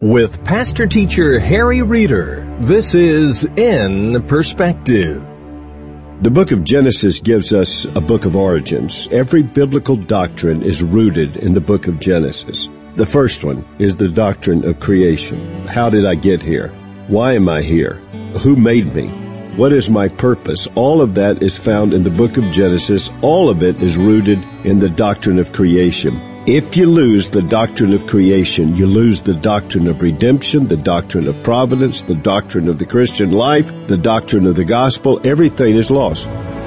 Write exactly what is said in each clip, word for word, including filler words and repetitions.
With Pastor Teacher Harry Reeder, this is In Perspective. The book of Genesis gives us a book of origins. Every biblical doctrine is rooted in the book of Genesis. The first one is the doctrine of creation. How did I get here? Why am I here? Who made me? What is my purpose? All of that is found in the book of Genesis. All of it is rooted in the doctrine of creation. If you lose the doctrine of creation, you lose the doctrine of redemption, the doctrine of providence, the doctrine of the Christian life, the doctrine of the gospel. Everything is lost.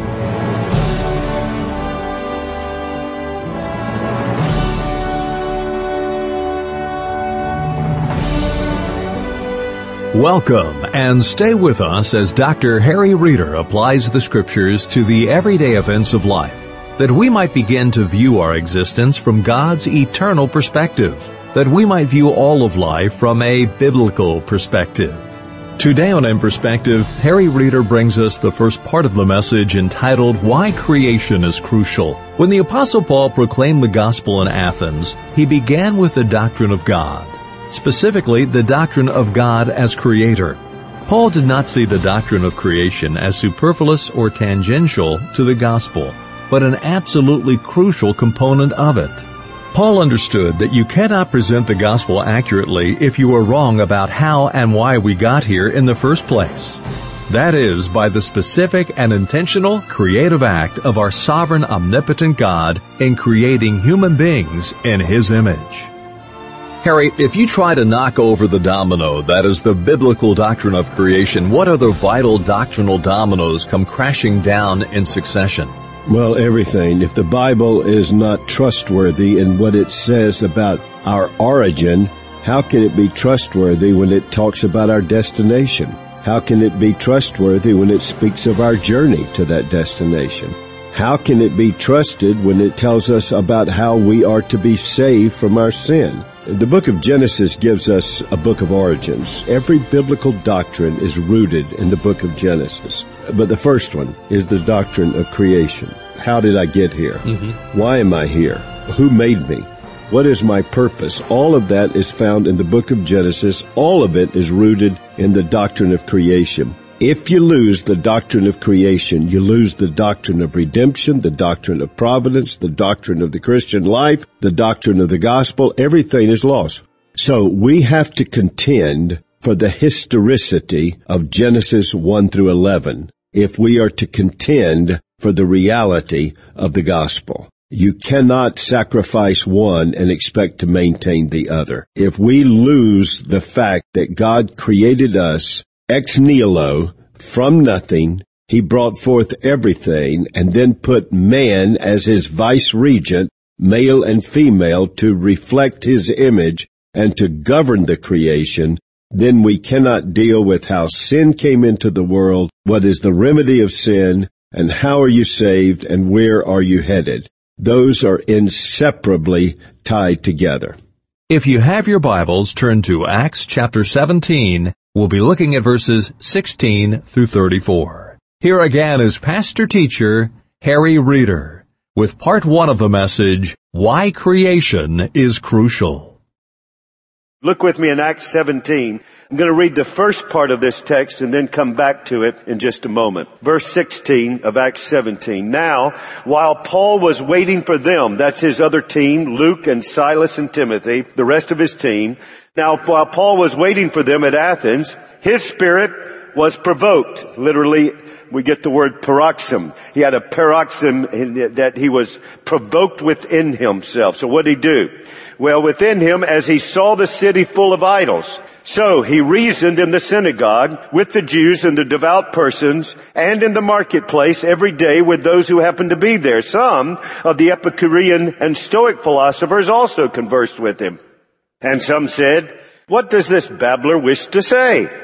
Welcome, and stay with us as Doctor Harry Reeder applies the Scriptures to the everyday events of life, that we might begin to view our existence from God's eternal perspective, that we might view all of life from a biblical perspective. Today on In Perspective, Harry Reeder brings us the first part of the message entitled, Why Creation is Crucial. When the Apostle Paul proclaimed the gospel in Athens, he began with the doctrine of God, specifically the doctrine of God as Creator. Paul did not see the doctrine of creation as superfluous or tangential to the gospel, but an absolutely crucial component of it. Paul understood that you cannot present the gospel accurately if you are wrong about how and why we got here in the first place. That is, by the specific and intentional creative act of our sovereign, omnipotent God in creating human beings in His image. Harry, if you try to knock over the domino that is the biblical doctrine of creation, what other vital doctrinal dominoes come crashing down in succession? Well, everything. If the Bible is not trustworthy in what it says about our origin, how can it be trustworthy when it talks about our destination? How can it be trustworthy when it speaks of our journey to that destination? How can it be trusted when it tells us about how we are to be saved from our sin? The book of Genesis gives us a book of origins. Every biblical doctrine is rooted in the book of Genesis. But the first one is the doctrine of creation. How did I get here? Mm-hmm. Why am I here? Who made me? What is my purpose? All of that is found in the book of Genesis. All of it is rooted in the doctrine of creation. If you lose the doctrine of creation, you lose the doctrine of redemption, the doctrine of providence, the doctrine of the Christian life, the doctrine of the gospel. Everything is lost. So we have to contend for the historicity of Genesis one through eleven if we are to contend for the reality of the gospel. You cannot sacrifice one and expect to maintain the other. If we lose the fact that God created us ex nihilo, from nothing, He brought forth everything, and then put man as His vice-regent, male and female, to reflect His image and to govern the creation, then we cannot deal with how sin came into the world, what is the remedy of sin, and how are you saved, and where are you headed. Those are inseparably tied together. If you have your Bibles, turn to Acts chapter seventeen. We'll be looking at verses sixteen through thirty-four. Here again is Pastor Teacher Harry Reeder with part one of the message, Why Creation is Crucial. Look with me in Acts seventeen. I'm going to read the first part of this text and then come back to it in just a moment. Verse sixteen of Acts seventeen. Now, while Paul was waiting for them, that's his other team, Luke and Silas and Timothy, the rest of his team. Now, while Paul was waiting for them at Athens, his spirit was provoked. Literally, we get the word paroxysm. He had a paroxysm that he was provoked within himself. So what did he do? Well, within him, as he saw the city full of idols. So he reasoned in the synagogue with the Jews and the devout persons, and in the marketplace every day with those who happened to be there. Some of the Epicurean and Stoic philosophers also conversed with him. And some said, What does this babbler wish to say?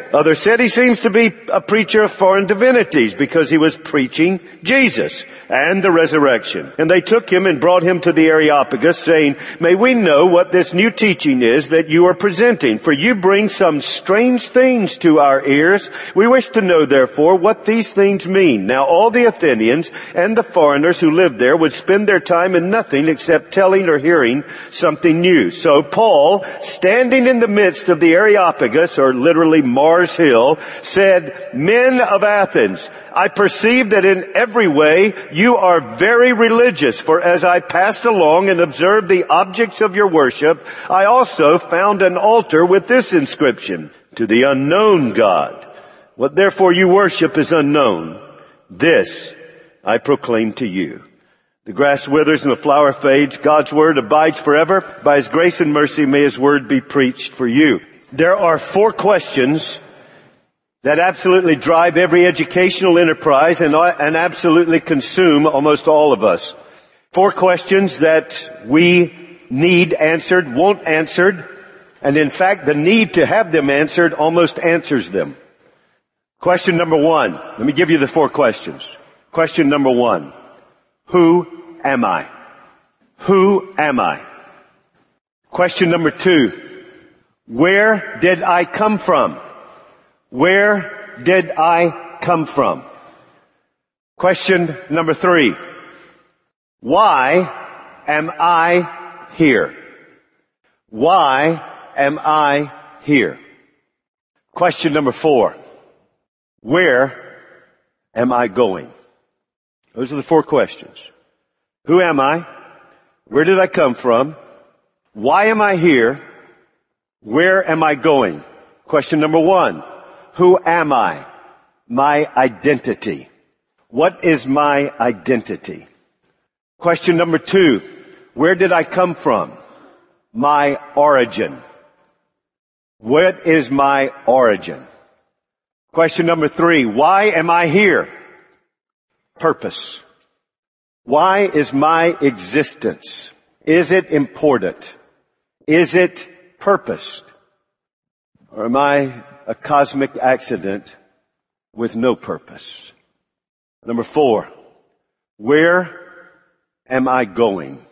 Others said he seems to be a preacher of foreign divinities because he was preaching Jesus and the resurrection. And they took him and brought him to the Areopagus, saying, "May we know what this new teaching is that you are presenting, for you bring some strange things to our ears. We wish to know, therefore, what these things mean." Now all the Athenians and the foreigners who lived there would spend their time in nothing except telling or hearing something new. So Paul, standing in the midst of the Areopagus, or literally Mars Hill, said, "Men of Athens, I perceive that in every way you are very religious, for as I passed along and observed the objects of your worship, I also found an altar with this inscription, to the unknown God. What therefore you worship is unknown. This I proclaim to you." The grass withers and the flower fades. God's word abides forever. By his grace and mercy may his word be preached for you. There are four questions that absolutely drive every educational enterprise and, and absolutely consume almost all of us. Four questions that we need answered, want answered, and in fact the need to have them answered almost answers them. Question number one. Let me give you the four questions. Question number one. Who am I? Who am I? Question number two. Where did I come from? Where did I come from? Question number three. Why am I here? Why am I here? Question number four. Where am I going? Those are the four questions. Who am I? Where did I come from? Why am I here? Where am I going? Question number one. Who am I? My identity. What is my identity? Question number two. Where did I come from? My origin. What is my origin? Question number three. Why am I here? Purpose. Why is my existence? Is it important? Is it purposed? Or am I a cosmic accident with no purpose? Number four, where am I going?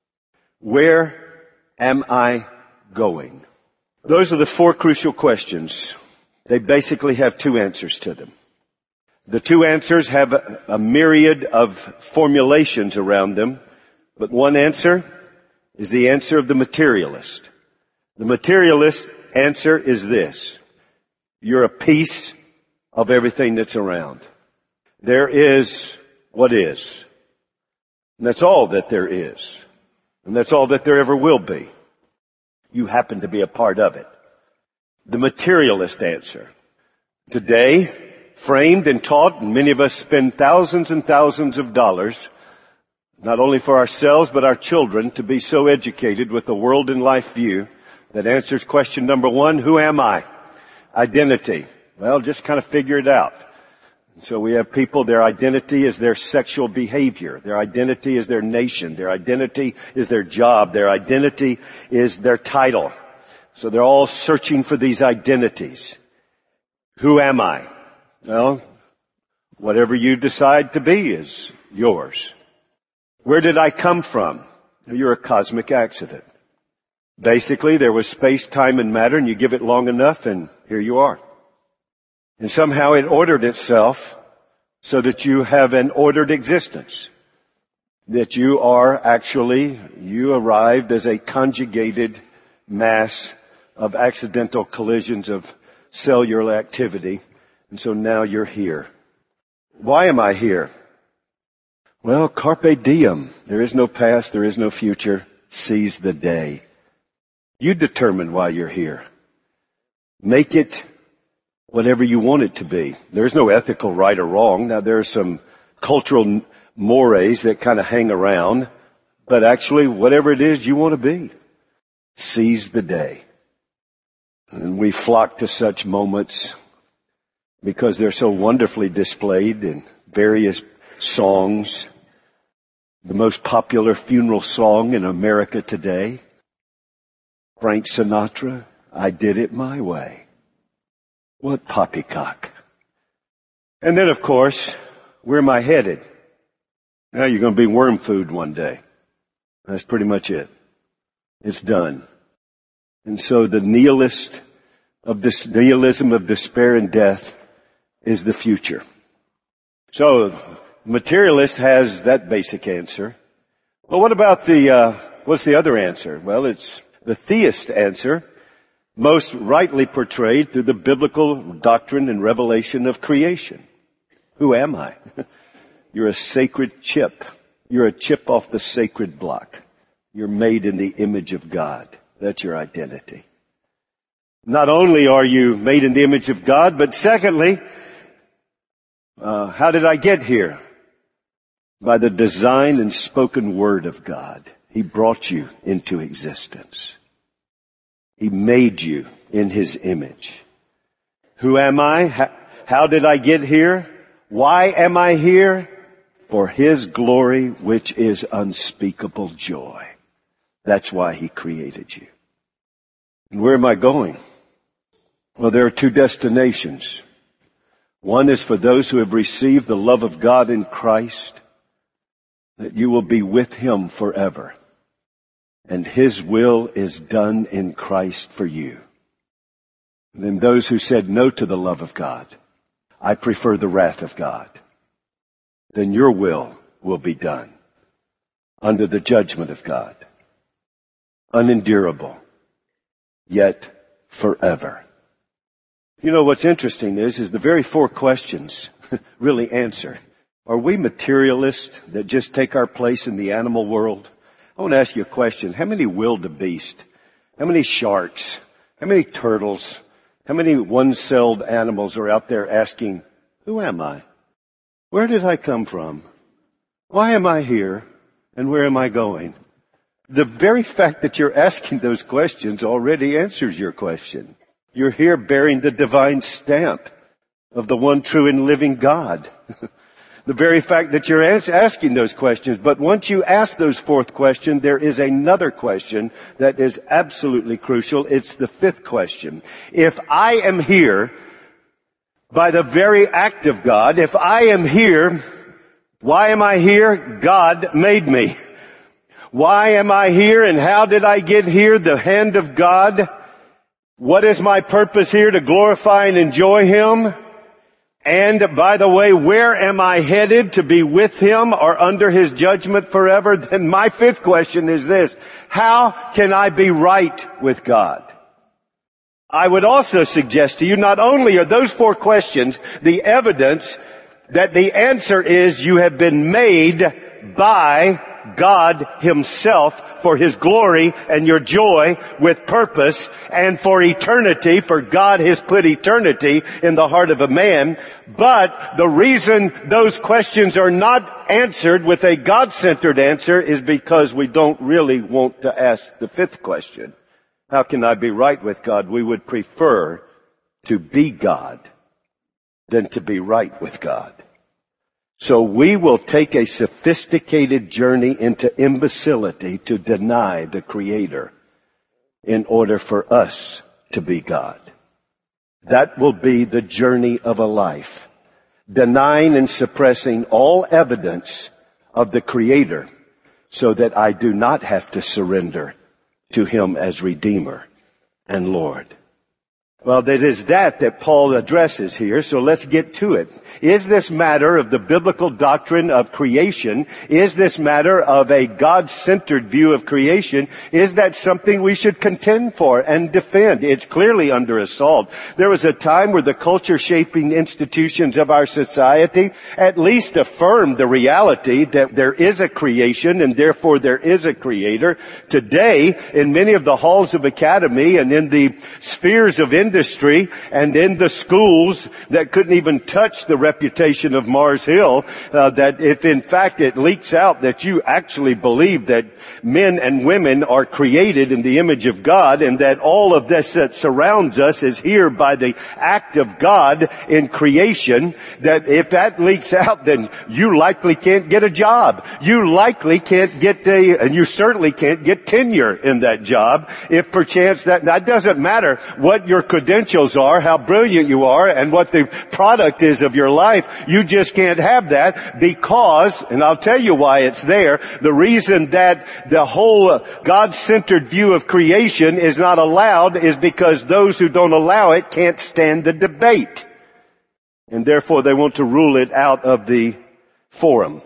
Where am I going? Those are the four crucial questions. They basically have two answers to them. The two answers have a, a myriad of formulations around them, but one answer is the answer of the materialist. The materialist answer is this: you're a piece of everything that's around. There is what is. And that's all that there is. And that's all that there ever will be. You happen to be a part of it. The materialist answer. Today, framed and taught, and many of us spend thousands and thousands of dollars, not only for ourselves but our children, to be so educated with a world and life view that answers question number one, who am I? Identity. Well, just kind of figure it out. So we have people, their identity is their sexual behavior. Their identity is their nation. Their identity is their job. Their identity is their title. So they're all searching for these identities. Who am I? Well, whatever you decide to be is yours. Where did I come from? You're a cosmic accident. Basically, there was space, time, and matter, and you give it long enough, and here you are. And somehow it ordered itself so that you have an ordered existence. That you are actually, you arrived as a conjugated mass of accidental collisions of cellular activity. And so now you're here. Why am I here? Well, carpe diem. There is no past, there is no future. Seize the day. You determine why you're here. Make it whatever you want it to be. There's no ethical right or wrong. Now, there are some cultural mores that kind of hang around, but actually, whatever it is you want to be, seize the day. And we flock to such moments because they're so wonderfully displayed in various songs. The most popular funeral song in America today, Frank Sinatra, I Did It My Way. What poppycock. And then, of course, where am I headed? Now you're going to be worm food one day. That's pretty much it. It's done. And so the nihilist of this nihilism of despair and death is the future. So the materialist has that basic answer. Well, what about the, uh, what's the other answer? Well, it's the theist answer, most rightly portrayed through the biblical doctrine and revelation of creation. Who am I? You're a sacred chip. You're a chip off the sacred block. You're made in the image of God. That's your identity. Not only are you made in the image of God, but secondly, uh, how did I get here? By the design and spoken word of God. He brought you into existence. He made you in His image. Who am I? How did I get here? Why am I here? For His glory, which is unspeakable joy. That's why He created you. And where am I going? Well, there are two destinations. One is for those who have received the love of God in Christ, that you will be with Him forever. And His will is done in Christ for you. And then those who said no to the love of God, I prefer the wrath of God, then your will will be done under the judgment of God. Unendurable, yet forever. You know, what's interesting is, is the very four questions really answer. Are we materialists that just take our place in the animal world? I want to ask you a question. How many wildebeest? How many sharks? How many turtles? How many one-celled animals are out there asking, who am I? Where did I come from? Why am I here? And where am I going? The very fact that you're asking those questions already answers your question. You're here bearing the divine stamp of the one true and living God. The very fact that you're asking those questions. But once you ask those fourth question, there is another question that is absolutely crucial. It's the fifth question. If I am here by the very act of God, if I am here, why am I here? God made me. Why am I here and how did I get here? The hand of God. What is my purpose here? To glorify and enjoy Him. And by the way, where am I headed? To be with Him or under His judgment forever? Then my fifth question is this. How can I be right with God? I would also suggest to you, not only are those four questions the evidence that the answer is you have been made by God Himself for His glory and your joy with purpose and for eternity, for God has put eternity in the heart of a man. But the reason those questions are not answered with a God-centered answer is because we don't really want to ask the fifth question. How can I be right with God? We would prefer to be God than to be right with God. So we will take a sophisticated journey into imbecility to deny the Creator in order for us to be God. That will be the journey of a life. Denying and suppressing all evidence of the Creator so that I do not have to surrender to Him as Redeemer and Lord. Well, it is that that Paul addresses here, so let's get to it. Is this matter of the biblical doctrine of creation, is this matter of a God-centered view of creation, is that something we should contend for and defend? It's clearly under assault. There was a time where the culture-shaping institutions of our society at least affirmed the reality that there is a creation and therefore there is a creator. Today, in many of the halls of academy and in the spheres of industry, industry and in the schools that couldn't even touch the reputation of Mars Hill, uh, that if in fact it leaks out that you actually believe that men and women are created in the image of God and that all of this that surrounds us is here by the act of God in creation, that if that leaks out, then you likely can't get a job. You likely can't get a, and you certainly can't get tenure in that job if perchance that, that doesn't matter what your credentials are, how brilliant you are, and what the product is of your life. You just can't have that because, and I'll tell you why it's there, the reason that the whole God-centered view of creation is not allowed is because those who don't allow it can't stand the debate. And therefore they want to rule it out of the forum.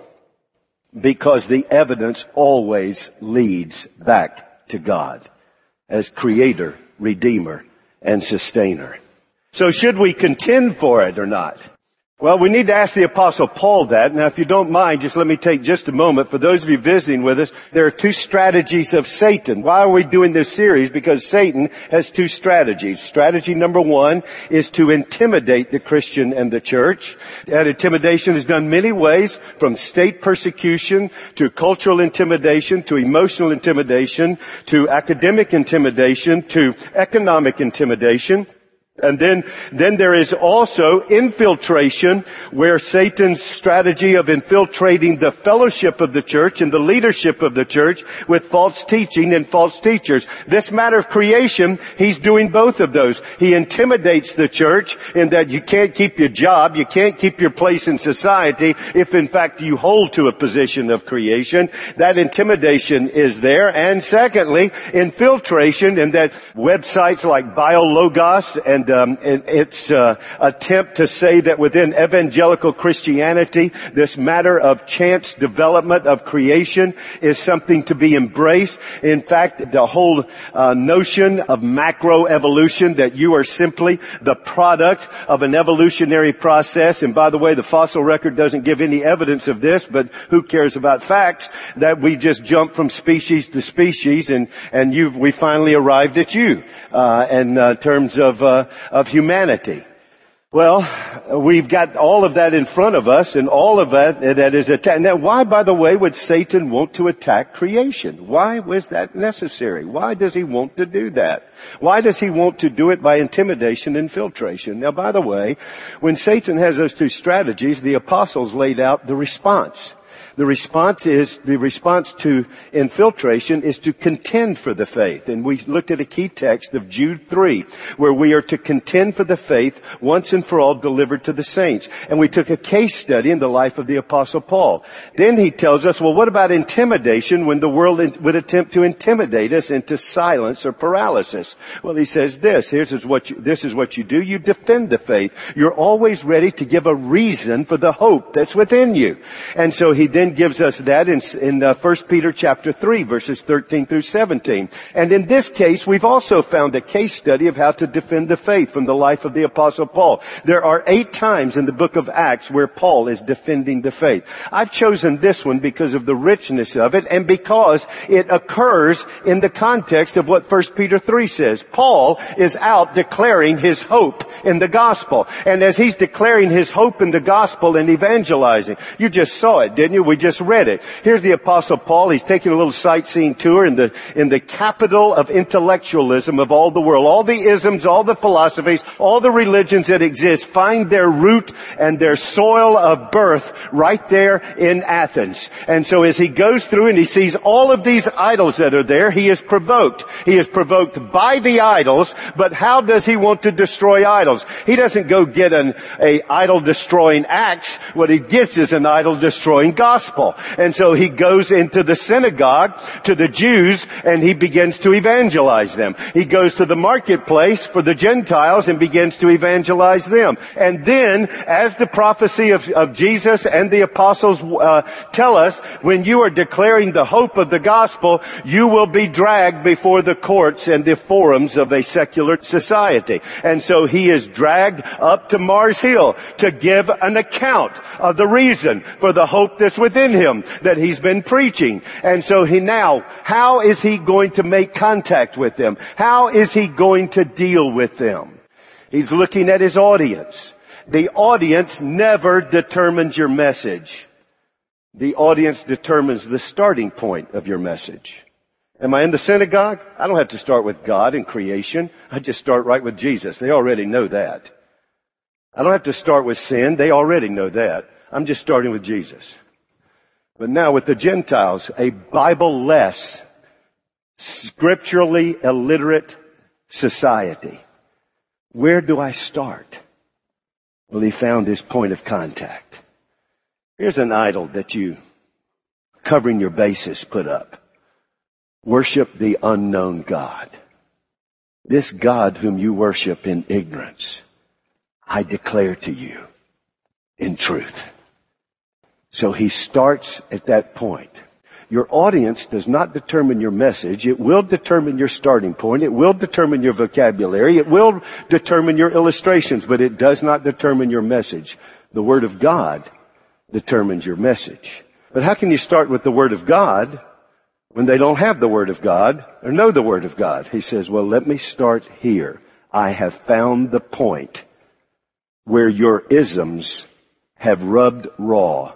Because the evidence always leads back to God as creator, redeemer, and sustainer. So should we contend for it or not? Well, we need to ask the Apostle Paul that. Now, if you don't mind, just let me take just a moment. For those of you visiting with us, there are two strategies of Satan. Why are we doing this series? Because Satan has two strategies. Strategy number one is to intimidate the Christian and the church. That intimidation is done many ways, from state persecution to cultural intimidation to emotional intimidation to academic intimidation to economic intimidation. And then, then there is also infiltration, where Satan's strategy of infiltrating the fellowship of the church and the leadership of the church with false teaching and false teachers. This matter of creation, he's doing both of those. He intimidates the church in that you can't keep your job, you can't keep your place in society if in fact you hold to a position of creation. That intimidation is there. And secondly, infiltration in that websites like BioLogos and Um, it, its uh, attempt to say that within evangelical Christianity, this matter of chance development of creation is something to be embraced. In fact, the whole uh, notion of macroevolution, that you are simply the product of an evolutionary process. And by the way, the fossil record doesn't give any evidence of this, but who cares about facts? That we just jump from species to species, and and you we finally arrived at you uh, in uh, terms of uh, of humanity. Well, we've got all of that in front of us, and all of that that is attack. Now, why, by the way, would Satan want to attack creation? Why was that necessary? Why does he want to do that? Why does he want to do it by intimidation and infiltration? Now, by the way, when Satan has those two strategies, the apostles laid out the response. The response is, the response to infiltration is to contend for the faith. And we looked at a key text of Jude three, where we are to contend for the faith once and for all delivered to the saints. And we took a case study in the life of the Apostle Paul. Then he tells us, well, what about intimidation when the world would attempt to intimidate us into silence or paralysis? Well, he says this, here's what you, this is what you do. You defend the faith. You're always ready to give a reason for the hope that's within you. And so he then gives us that in, in uh, First Peter chapter three, verses thirteen through seventeen. And in this case, we've also found a case study of how to defend the faith from the life of the Apostle Paul. There are eight times in the book of Acts where Paul is defending the faith. I've chosen this one because of the richness of it and because it occurs in the context of what First Peter three says. Paul is out declaring his hope in the gospel. And as he's declaring his hope in the gospel and evangelizing, you just saw it, didn't you? We just read it. Here's the Apostle Paul. He's taking a little sightseeing tour in the, in the capital of intellectualism of all the world. All the isms, all the philosophies, all the religions that exist find their root and their soil of birth right there in Athens. And so as he goes through and he sees all of these idols that are there, he is provoked. He is provoked by the idols, but how does he want to destroy idols? He doesn't go get an a idol destroying axe. What he gets is an idol destroying gospel. And so he goes into the synagogue to the Jews and he begins to evangelize them. He goes to the marketplace for the Gentiles and begins to evangelize them. And then, as the prophecy of, of Jesus and the apostles uh, tell us, when you are declaring the hope of the gospel, you will be dragged before the courts and the forums of a secular society. And so he is dragged up to Mars Hill to give an account of the reason for the hope that's within him that he's been preaching. And so he now, how is he going to make contact with them? How is he going to deal with them? He's looking at his audience. The audience never determines your message. The audience determines the starting point of your message. Am I in the synagogue? I don't have to start with God and creation. I just start right with Jesus. They already know that. I don't have to start with sin. They already know that. I'm just starting with Jesus. But now with the Gentiles, a Bible-less, scripturally illiterate society. Where do I start? Well, he found his point of contact. Here's an idol that you, covering your bases, put up. Worship the unknown God. This God whom you worship in ignorance, I declare to you in truth. So he starts at that point. Your audience does not determine your message. It will determine your starting point. It will determine your vocabulary. It will determine your illustrations, but it does not determine your message. The Word of God determines your message. But how can you start with the Word of God when they don't have the Word of God or know the Word of God? He says, well, let me start here. I have found the point where your isms have rubbed raw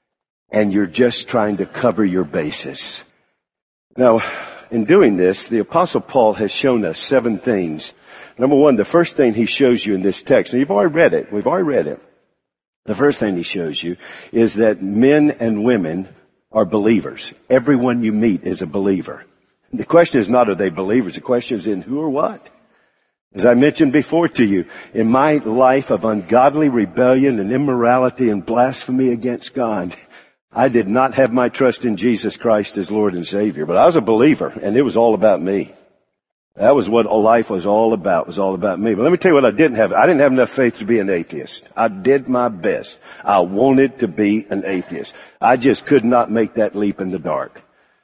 and you're just trying to cover your bases. Now, in doing this, the Apostle Paul has shown us seven things. Number one, the first thing he shows you in this text, and you've already read it, we've already read it. The first thing he shows you is that men and women are believers. Everyone you meet is a believer. The question is not are they believers, the question is in who or what. As I mentioned before to you, in my life of ungodly rebellion and immorality and blasphemy against God, I did not have my trust in Jesus Christ as Lord and Savior, but I was a believer, and it was all about me. That was what life was all about, it was all about me. But let me tell you what I didn't have. I didn't have enough faith to be an atheist. I did my best. I wanted to be an atheist. I just could not make that leap in the dark.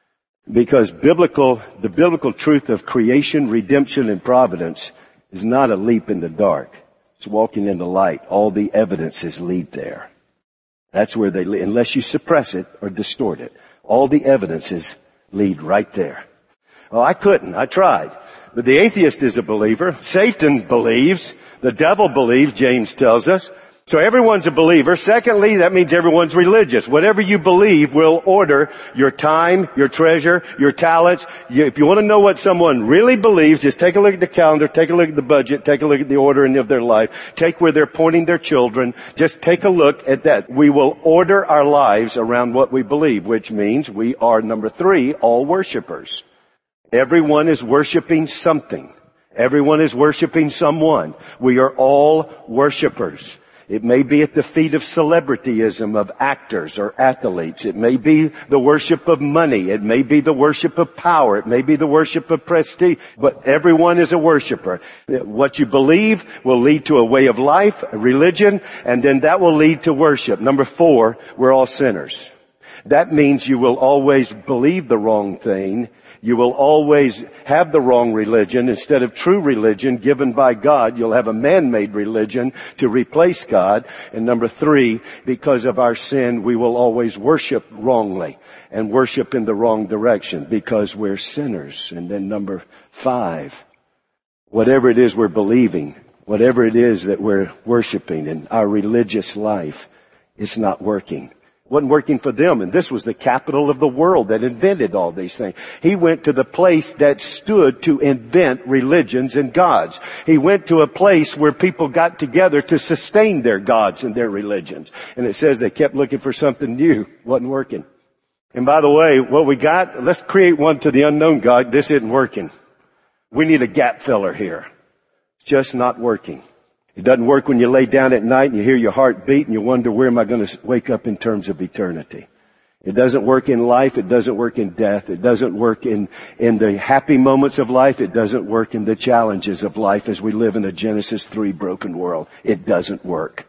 Because biblical, the biblical truth of creation, redemption, and providence is not a leap in the dark. It's walking in the light. All the evidences lead there. That's where they lead, unless you suppress it or distort it. All the evidences lead right there. Well, I couldn't. I tried. But the atheist is a believer. Satan believes. The devil believes, James tells us. So everyone's a believer. Secondly, that means everyone's religious. Whatever you believe will order your time, your treasure, your talents. You, if you want to know what someone really believes, just take a look at the calendar, take a look at the budget, take a look at the ordering of their life, take where they're pointing their children. Just take a look at that. We will order our lives around what we believe, which means we are, number three, all worshipers. Everyone is worshiping something. Everyone is worshiping someone. We are all worshipers. It may be at the feet of celebrityism of actors or athletes. It may be the worship of money. It may be the worship of power. It may be the worship of prestige. But everyone is a worshiper. What you believe will lead to a way of life, a religion, and then that will lead to worship. Number four, we're all sinners. That means you will always believe the wrong thing. You will always have the wrong religion. Instead of true religion given by God, you'll have a man-made religion to replace God. And number three, because of our sin, we will always worship wrongly and worship in the wrong direction because we're sinners. And then number five, whatever it is we're believing, whatever it is that we're worshiping in our religious life, it's not working. Wasn't working for them, and this was the capital of the world that invented all these things. He went to the place that stood to invent religions and gods. He went to a place where people got together to sustain their gods and their religions. And it says they kept looking for something new. Wasn't working. And by the way, what we got, let's create one to the unknown God. This isn't working. We need a gap filler here. It's just not working. It doesn't work when you lay down at night and you hear your heart beat and you wonder, where am I going to wake up in terms of eternity? It doesn't work in life. It doesn't work in death. It doesn't work in, in the happy moments of life. It doesn't work in the challenges of life as we live in a Genesis three broken world. It doesn't work.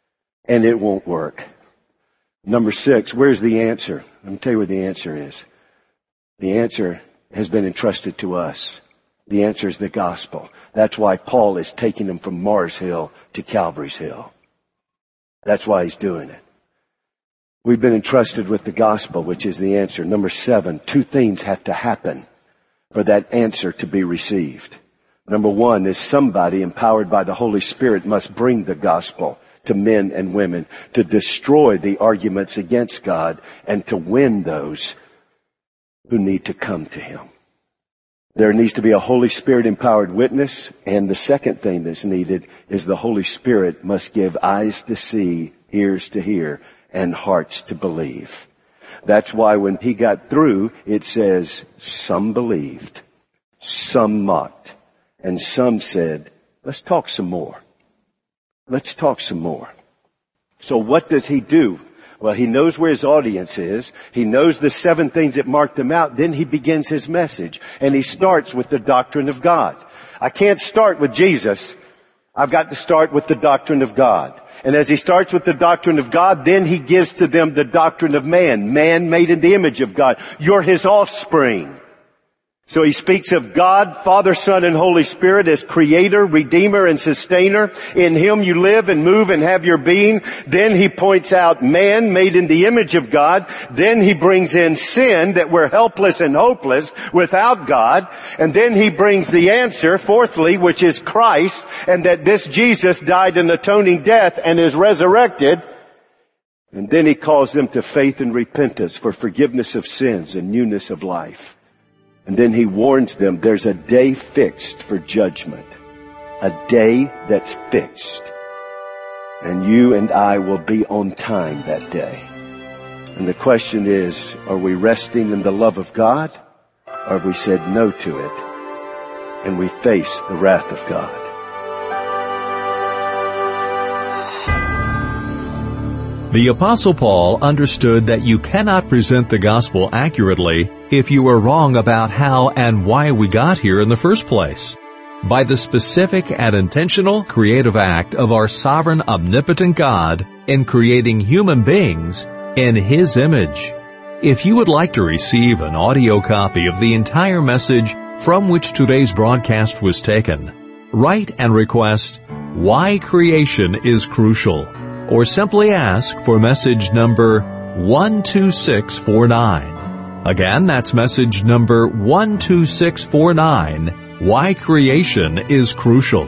And it won't work. Number six, where's the answer? Let me tell you where the answer is. The answer has been entrusted to us. The answer is the gospel. That's why Paul is taking them from Mars Hill to Calvary's Hill. That's why he's doing it. We've been entrusted with the gospel, which is the answer. Number seven, two things have to happen for that answer to be received. Number one is somebody empowered by the Holy Spirit must bring the gospel to men and women to destroy the arguments against God and to win those who need to come to Him. There needs to be a Holy Spirit empowered witness. And the second thing that's needed is the Holy Spirit must give eyes to see, ears to hear, and hearts to believe. That's why when he got through, it says, some believed, some mocked, and some said, Let's talk some more. Let's talk some more. So what does he do? Well, he knows where his audience is. He knows the seven things that mark them out. Then he begins his message. And he starts with the doctrine of God. I can't start with Jesus. I've got to start with the doctrine of God. And as he starts with the doctrine of God, then he gives to them the doctrine of man. Man made in the image of God. You're his offspring. So he speaks of God, Father, Son, and Holy Spirit as creator, redeemer, and sustainer. In him you live and move and have your being. Then he points out man made in the image of God. Then he brings in sin, that we're helpless and hopeless without God. And then he brings the answer, fourthly, which is Christ, and that this Jesus died an atoning death and is resurrected. And then he calls them to faith and repentance for forgiveness of sins and newness of life. And then he warns them there's a day fixed for judgment. A day that's fixed. And you and I will be on time that day. And the question is, are we resting in the love of God? Or have we said no to it? And we face the wrath of God. The Apostle Paul understood that you cannot present the gospel accurately if you are wrong about how and why we got here in the first place. By the specific and intentional creative act of our sovereign omnipotent God in creating human beings in His image. If you would like to receive an audio copy of the entire message from which today's broadcast was taken, write and request Why Creation is Crucial, or simply ask for message number one two six four nine. Again, that's message number one two six four nine, Why Creation is Crucial.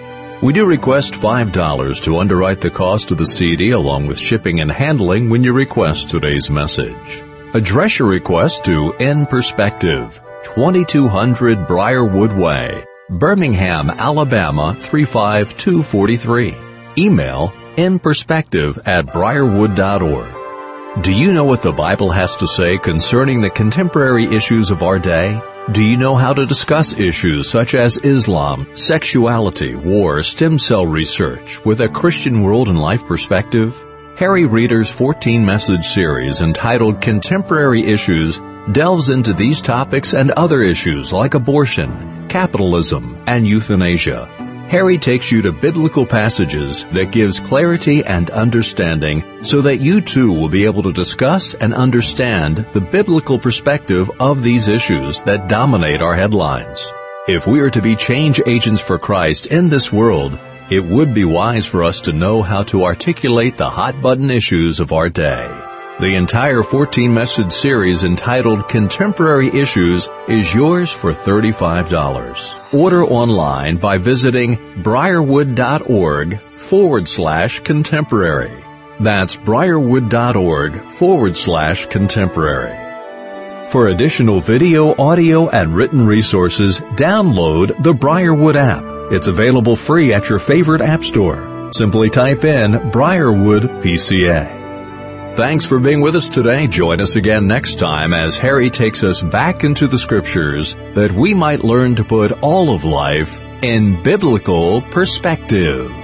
We do request five dollars to underwrite the cost of the C D along with shipping and handling when you request today's message. Address your request to In Perspective, twenty-two hundred Briarwood Way, Birmingham, Alabama three five two four three. Email inperspective at briarwood dot org. Do you know what the Bible has to say concerning the contemporary issues of our day? Do you know how to discuss issues such as Islam, sexuality, war, stem cell research with a Christian world and life perspective? Harry Reeder's fourteen-message series entitled Contemporary Issues delves into these topics and other issues like abortion, capitalism, and euthanasia. Harry takes you to biblical passages that gives clarity and understanding so that you too will be able to discuss and understand the biblical perspective of these issues that dominate our headlines. If we are to be change agents for Christ in this world, it would be wise for us to know how to articulate the hot-button issues of our day. The entire fourteen-message series entitled Contemporary Issues is yours for thirty-five dollars. Order online by visiting briarwood.org forward slash contemporary. That's briarwood.org forward slash contemporary. For additional video, audio, and written resources, download the Briarwood app. It's available free at your favorite app store. Simply type in Briarwood P C A. Thanks for being with us today. Join us again next time as Harry takes us back into the Scriptures that we might learn to put all of life in biblical perspective.